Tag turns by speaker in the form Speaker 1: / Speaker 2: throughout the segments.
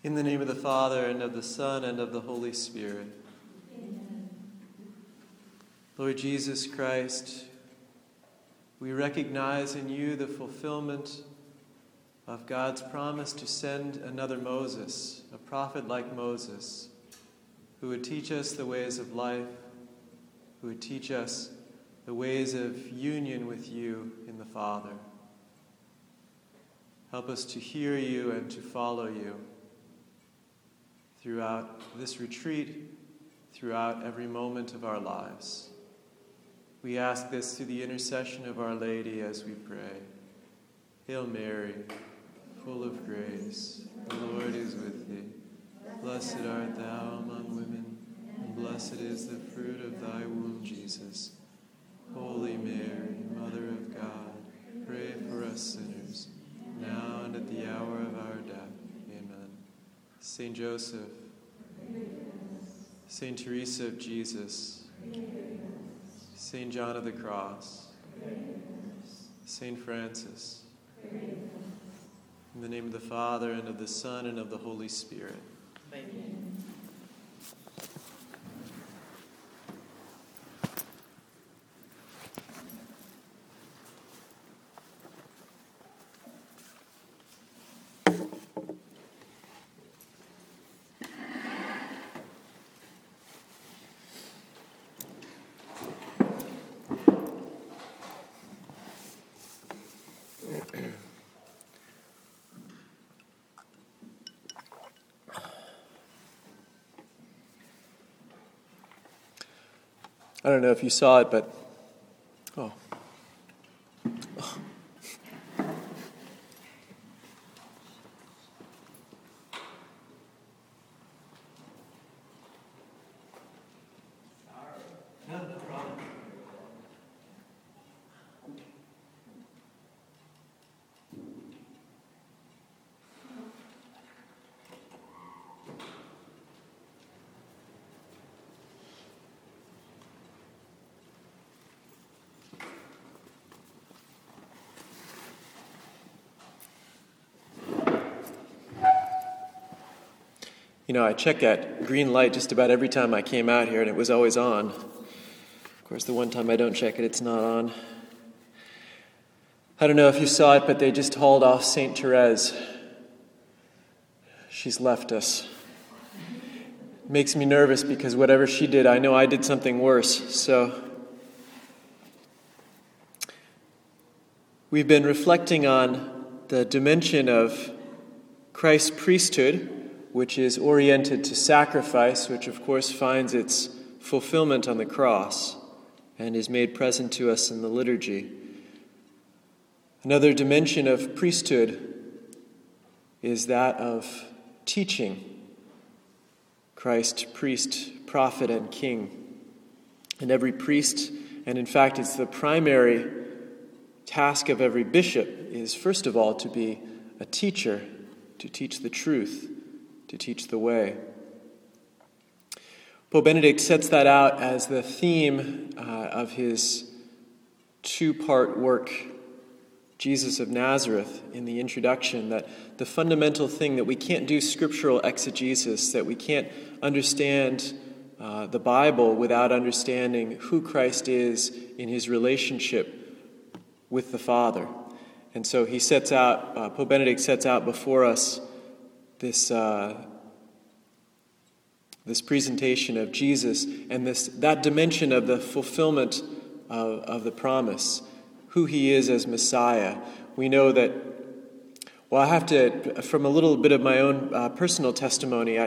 Speaker 1: In the name of the Father, and of the Son, and of the Holy Spirit.
Speaker 2: Amen.
Speaker 1: Lord Jesus Christ, we recognize in you the fulfillment of God's promise to send another Moses, a prophet like Moses, who would teach us the ways of life, who would teach us the ways of union with you in the Father. Help us to hear you and to follow you throughout this retreat, throughout every moment of our lives. We ask this through the intercession of Our Lady as we pray. Hail Mary, full of grace, the Lord is with thee. Blessed art thou among women, and blessed is the fruit of thy womb, Jesus. Holy Mary, Mother of God, pray for us sinners, now and at the hour of our death. Amen. Saint Joseph, Saint Teresa of Jesus, Saint John of the Cross, Saint Francis, in the name of the Father, and of the Son, and of the Holy Spirit.
Speaker 2: Amen.
Speaker 1: I don't know if you saw it, but oh. No problem. You know, I check that green light just about every time I came out here, and it was always on. Of course, the one time I don't check it, it's not on. I don't know if you saw it, but they just hauled off St. Therese. She's left us. It makes me nervous because whatever she did, I know I did something worse. So we've been reflecting on the dimension of Christ's priesthood, which is oriented to sacrifice, which of course finds its fulfillment on the cross and is made present to us in the liturgy. Another dimension of priesthood is that of teaching. Christ, priest, prophet, and king. And every priest, and in fact it's the primary task of every bishop, is first of all to be a teacher, to teach the truth, to teach the way. Pope Benedict sets that out as the theme of his two-part work, Jesus of Nazareth, in the introduction, that the fundamental thing that we can't do scriptural exegesis, that we can't understand the Bible without understanding who Christ is in his relationship with the Father. And so he sets out, Pope Benedict sets out before us this presentation of Jesus and that dimension of the fulfillment of the promise, who he is as Messiah. We know that, well, I have to, from a little bit of my own personal testimony,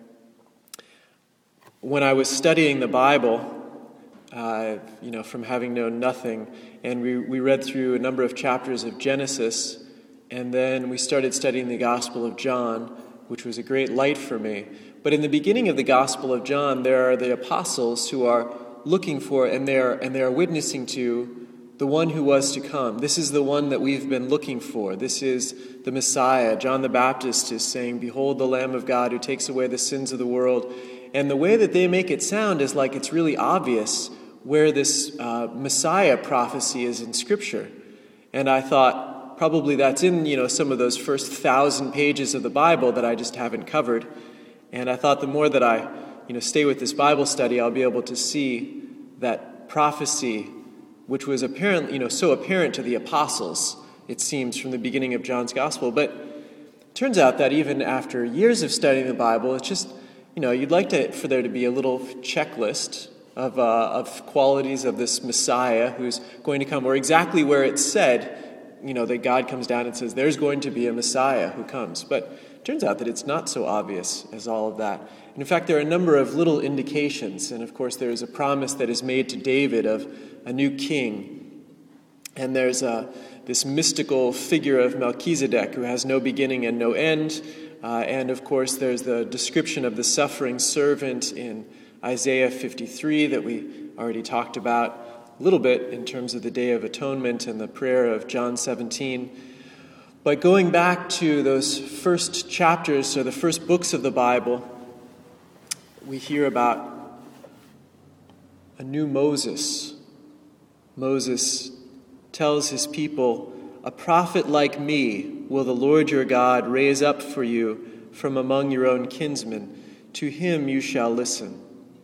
Speaker 1: when I was studying the Bible, from having known nothing, and we read through a number of chapters of Genesis, and then we started studying the Gospel of John, which was a great light for me. But in the beginning of the Gospel of John, there are the apostles who are looking for, and they are witnessing to the one who was to come. This is the one that we've been looking for. This is the Messiah. John the Baptist is saying, "Behold the Lamb of God who takes away the sins of the world." And the way that they make it sound is like it's really obvious where this Messiah prophecy is in Scripture. And I thought, probably that's in, some of those first 1,000 pages of the Bible that I just haven't covered. And I thought the more that I, stay with this Bible study, I'll be able to see that prophecy, which was so apparent to the apostles, it seems, from the beginning of John's Gospel. But it turns out that even after years of studying the Bible, it's just, you'd like for there to be a little checklist of qualities of this Messiah who's going to come, or exactly where it's said, that God comes down and says, there's going to be a Messiah who comes. But it turns out that it's not so obvious as all of that. And in fact, there are a number of little indications. And of course, there is a promise that is made to David of a new king. And there's this mystical figure of Melchizedek who has no beginning and no end. And of course, there's the description of the suffering servant in Isaiah 53 that we already talked about a little bit in terms of the Day of Atonement and the prayer of John 17. But going back to those first chapters, so the first books of the Bible, we hear about a new Moses. Moses tells his people, "A prophet like me will the Lord your God raise up for you from among your own kinsmen. To him you shall listen."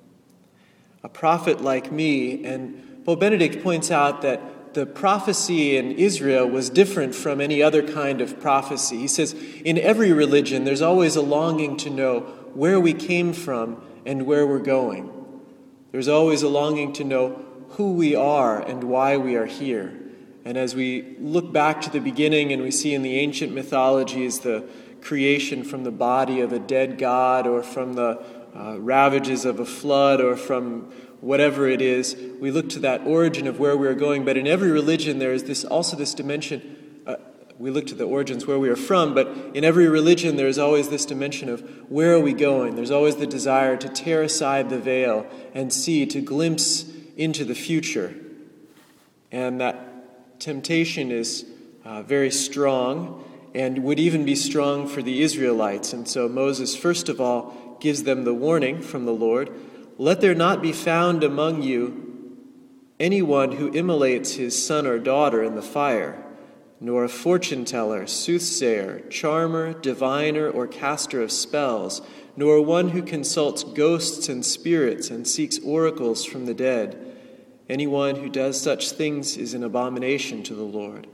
Speaker 1: A prophet like me, and Pope Benedict points out that the prophecy in Israel was different from any other kind of prophecy. He says, in every religion, there's always a longing to know where we came from and where we're going. There's always a longing to know who we are and why we are here. And as we look back to the beginning and we see in the ancient mythologies the creation from the body of a dead god, or from the ravages of a flood, or from whatever it is, we look to that origin of where we're going. But in every religion, there is this dimension. We look to the origins where we are from, but in every religion, there is always this dimension of where are we going? There's always the desire to tear aside the veil and to glimpse into the future. And that temptation is very strong, and would even be strong for the Israelites. And so Moses, first of all, gives them the warning from the Lord, "Let there not be found among you anyone who immolates his son or daughter in the fire, nor a fortune teller, soothsayer, charmer, diviner, or caster of spells, nor one who consults ghosts and spirits and seeks oracles from the dead. Anyone who does such things is an abomination to the Lord."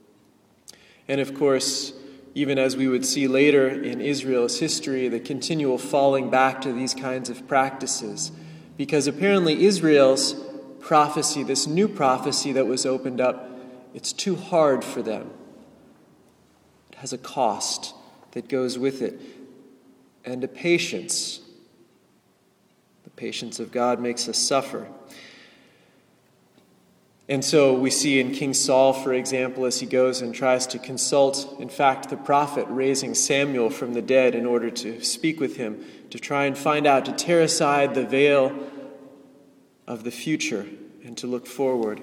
Speaker 1: And of course, even as we would see later in Israel's history, the continual falling back to these kinds of practices. Because apparently Israel's prophecy, this new prophecy that was opened up, it's too hard for them. It has a cost that goes with it, and a patience. The patience of God makes us suffer. And so we see in King Saul, for example, as he goes and tries to consult, in fact, the prophet raising Samuel from the dead in order to speak with him, to try and find out, to tear aside the veil of the future and to look forward.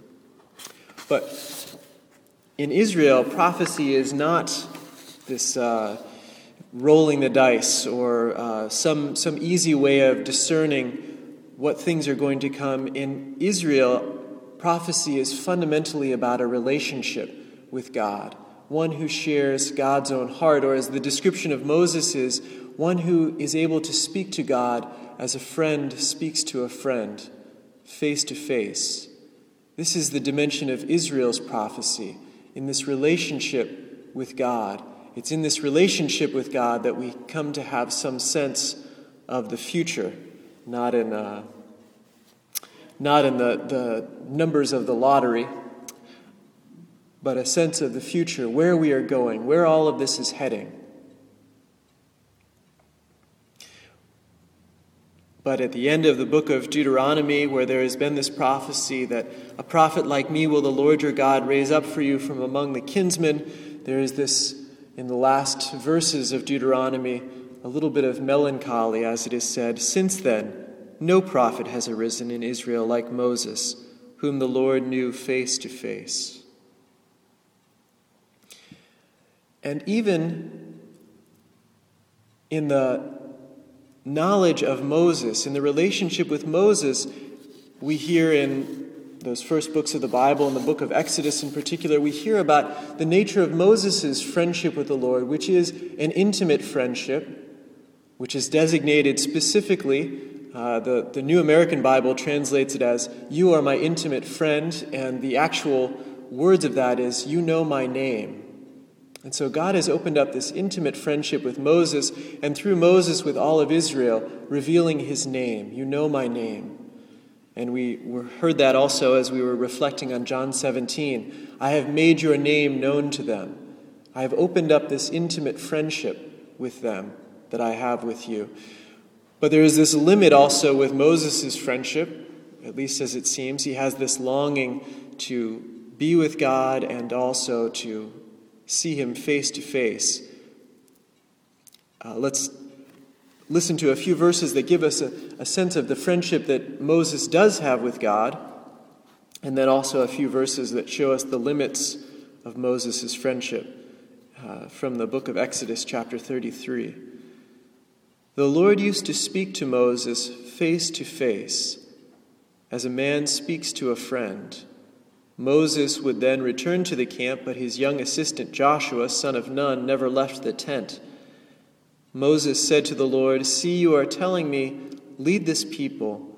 Speaker 1: But in Israel, prophecy is not this rolling the dice or some easy way of discerning what things are going to come. In Israel, prophecy is fundamentally about a relationship with God, one who shares God's own heart, or as the description of Moses is, one who is able to speak to God as a friend speaks to a friend, face to face. This is the dimension of Israel's prophecy, in this relationship with God. It's in this relationship with God that we come to have some sense of the future, not in the numbers of the lottery, but a sense of the future, where we are going, where all of this is heading. But at the end of the book of Deuteronomy, where there has been this prophecy that a prophet like me will the Lord your God raise up for you from among the kinsmen, there is this, in the last verses of Deuteronomy, a little bit of melancholy, as it is said, "Since then, no prophet has arisen in Israel like Moses, whom the Lord knew face to face." And even in the knowledge of Moses, in the relationship with Moses, we hear in those first books of the Bible, in the book of Exodus in particular, we hear about the nature of Moses' friendship with the Lord, which is an intimate friendship, which is designated specifically, the New American Bible translates it as, "You are my intimate friend," and the actual words of that is, "You know my name." And so God has opened up this intimate friendship with Moses, and through Moses with all of Israel, revealing his name. "You know my name." And we heard that also as we were reflecting on John 17. "I have made your name known to them." I have opened up this intimate friendship with them that I have with you. But there is this limit also with Moses' friendship, at least as it seems. He has this longing to be with God and also to see him face to face. Let's listen to a few verses that give us a sense of the friendship that Moses does have with God, and then also a few verses that show us the limits of Moses' friendship from the book of Exodus, chapter 33. "The Lord used to speak to Moses face to face, as a man speaks to a friend. Moses would then return to the camp, but his young assistant Joshua, son of Nun, never left the tent. Moses said to the Lord, 'See, you are telling me, lead this people,